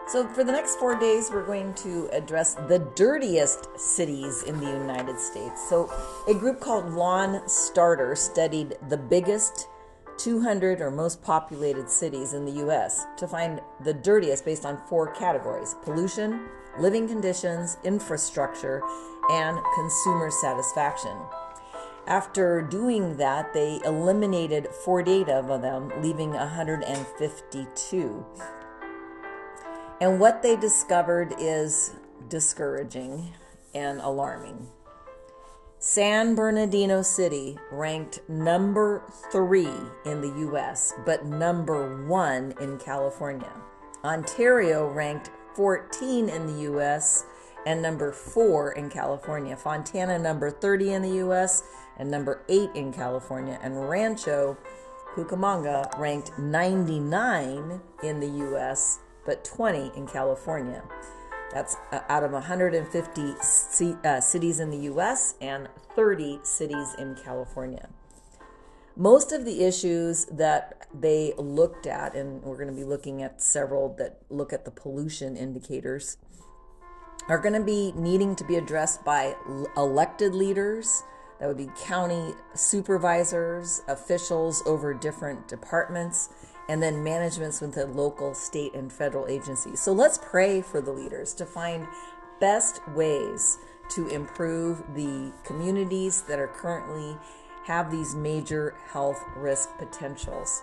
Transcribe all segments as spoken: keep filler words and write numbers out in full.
So for the next four days, we're going to address the dirtiest cities in the United States. So a group called Lawn Starter studied the biggest two hundred or most populated cities in the U S to find the dirtiest based on four categories: pollution, living conditions, infrastructure, and consumer satisfaction. After doing that, they eliminated forty-eight of them, leaving one hundred fifty-two. And what they discovered is discouraging and alarming. San Bernardino City ranked number three in the U S, but number one in California. Ontario ranked fourteen in the U S and number four in California. Fontana number thirty in the U S and number eight in California. And Rancho Cucamonga ranked ninety-nine in the U S but twenty in California. That's uh, out of one hundred fifty c- uh, cities in the U S and thirty cities in California. Most of the issues that they looked at, and we're going to be looking at several that look at the pollution indicators, are going to be needing to be addressed by elected leaders. That would be county supervisors, officials over different departments, and then managements with the local, state, and federal agencies. So let's pray for the leaders to find best ways to improve the communities that are currently have these major health risk potentials.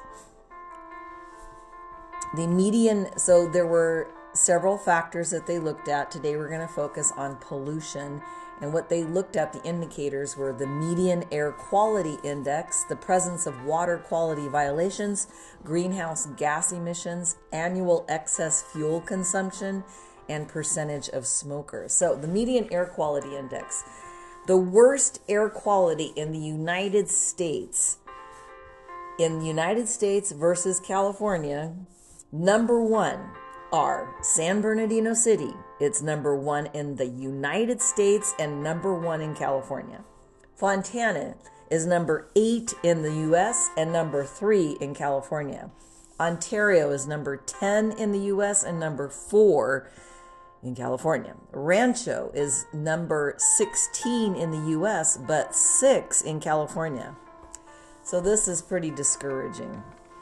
The median, so there were several factors that they looked at. Today we're going to focus on pollution. And what they looked at, the indicators were the median air quality index, the presence of water quality violations, greenhouse gas emissions, annual excess fuel consumption, and percentage of smokers. So the median air quality index, the worst air quality in the United States, in the United States versus California, number one are San Bernardino City. It's number one in the United States and number one in California. Fontana is number eight in the U S and number three in California. Ontario is number ten in the U S and number four in California. Rancho is number sixteen in the U S but six in California. So this is pretty discouraging.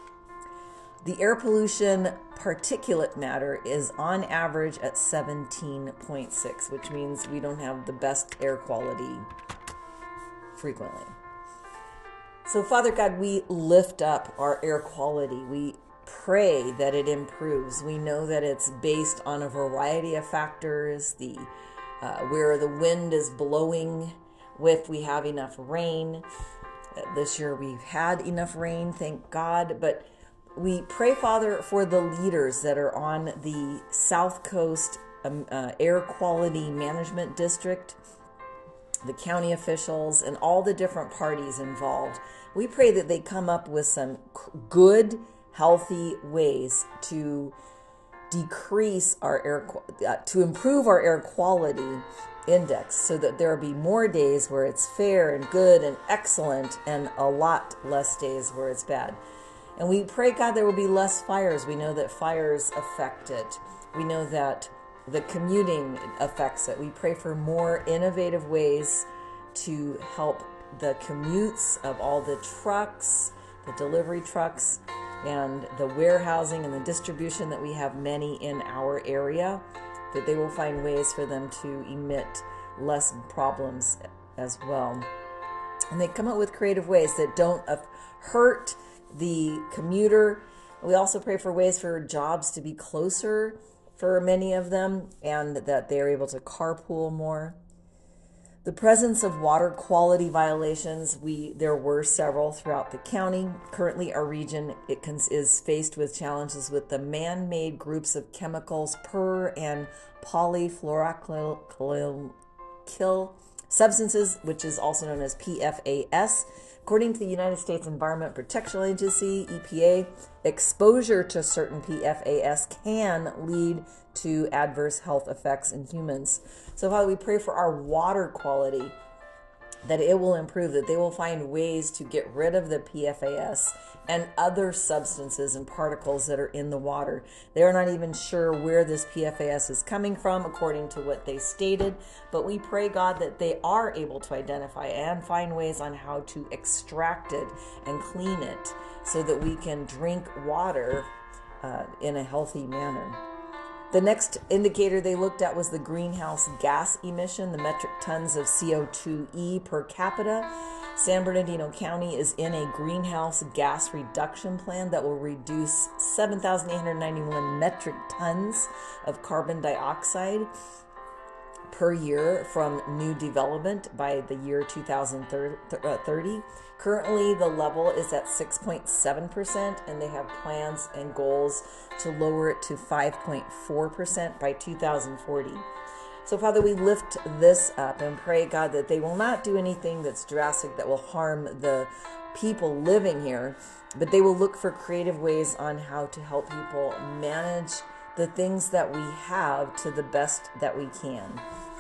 The air pollution particulate matter is on average at seventeen point six, which means we don't have the best air quality frequently. So, Father God, we lift up our air quality. We pray that it improves. We know that it's based on a variety of factors, the uh, where the wind is blowing, if we have enough rain. This year we've had enough rain, thank God, but we pray, Father, for the leaders that are on the South Coast um, uh, Air Quality Management District, the county officials, and all the different parties involved. We pray that they come up with some good, healthy ways to decrease our air, uh, to improve our air quality index so that there will be more days where it's fair and good and excellent and a lot less days where it's bad. And we pray, God, there will be less fires. We know that fires affect it. We know that the commuting affects it. We pray for more innovative ways to help the commutes of all the trucks, the delivery trucks, and the warehousing and the distribution that we have many in our area, that they will find ways for them to emit less problems as well. And they come up with creative ways that don't hurt the commuter. We also pray for ways for jobs to be closer for many of them and that they're able to carpool more. The presence of water quality violations, we there were several throughout the county. Currently, our region it can, is faced with challenges with the man-made groups of chemicals, per and polyfluoroalkyl substances, which is also known as P F A S. According to the United States Environment Protection Agency, E P A, exposure to certain P F A S can lead to adverse health effects in humans. So, Father, we pray for our water quality that it will improve, that they will find ways to get rid of the P F A S and other substances and particles that are in the water. They're not even sure where this P F A S is coming from, according to what they stated, but we pray, God, that they are able to identify and find ways on how to extract it and clean it so that we can drink water uh, in a healthy manner. The next indicator they looked at was the greenhouse gas emission, the metric tons of C O two e per capita. San Bernardino County is in a greenhouse gas reduction plan that will reduce seven thousand eight hundred ninety-one metric tons of carbon dioxide per year from new development by the year two thousand thirty. Currently, the level is at six point seven percent, and they have plans and goals to lower it to five point four percent by two thousand forty. So, Father, we lift this up and pray, God, that they will not do anything that's drastic that will harm the people living here, but they will look for creative ways on how to help people manage the things that we have to the best that we can.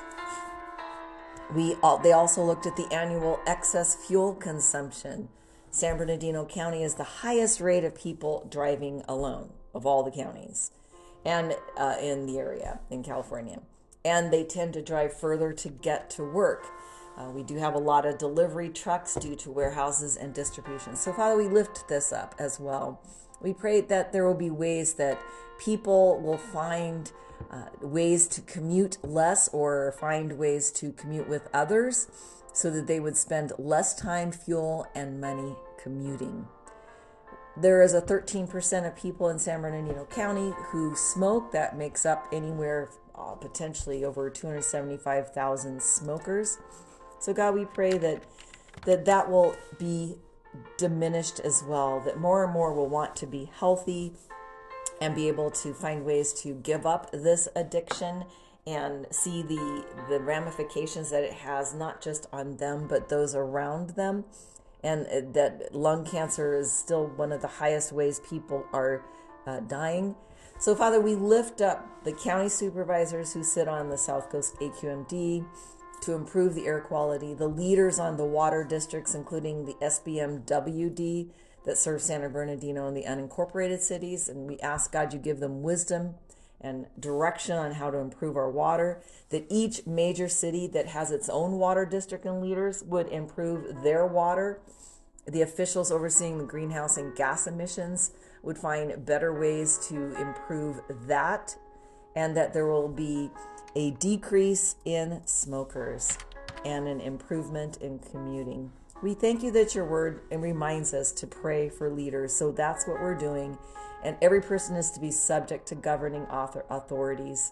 We all, they also looked at the annual excess fuel consumption. San Bernardino County is the highest rate of people driving alone of all the counties and uh, in the area in California. And they tend to drive further to get to work. Uh, we do have a lot of delivery trucks due to warehouses and distribution. So, Father, we lift this up as well. We pray that there will be ways that people will find uh, ways to commute less or find ways to commute with others so that they would spend less time, fuel, and money commuting. There is a thirteen percent of people in San Bernardino County who smoke. That makes up anywhere uh, potentially over two hundred seventy-five thousand smokers. So God, we pray that that that will be diminished as well, that more and more will want to be healthy and be able to find ways to give up this addiction and see the the ramifications that it has, not just on them, but those around them. And that lung cancer is still one of the highest ways people are uh, dying. So, Father, we lift up the county supervisors who sit on the South Coast A Q M D to improve the air quality, the leaders on the water districts, including the S B M W D that serves San Bernardino and the unincorporated cities. And we ask, God, you give them wisdom and direction on how to improve our water, that each major city that has its own water district and leaders would improve their water. The officials overseeing the greenhouse and gas emissions would find better ways to improve that, and that there will be a decrease in smokers and an improvement in commuting. We thank you that your word and reminds us to pray for leaders. So that's what we're doing. And every person is to be subject to governing author authorities.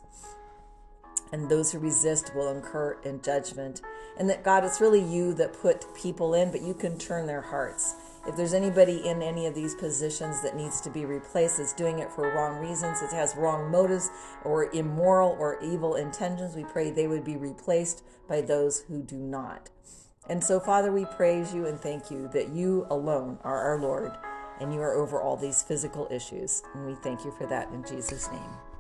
And those who resist will incur in judgment. And that, God, it's really you that put people in, but you can turn their hearts. If there's anybody in any of these positions that needs to be replaced, that's doing it for wrong reasons, it has wrong motives or immoral or evil intentions, we pray they would be replaced by those who do not. And so, Father, we praise you and thank you that you alone are our Lord and you are over all these physical issues. And we thank you for that in Jesus' name.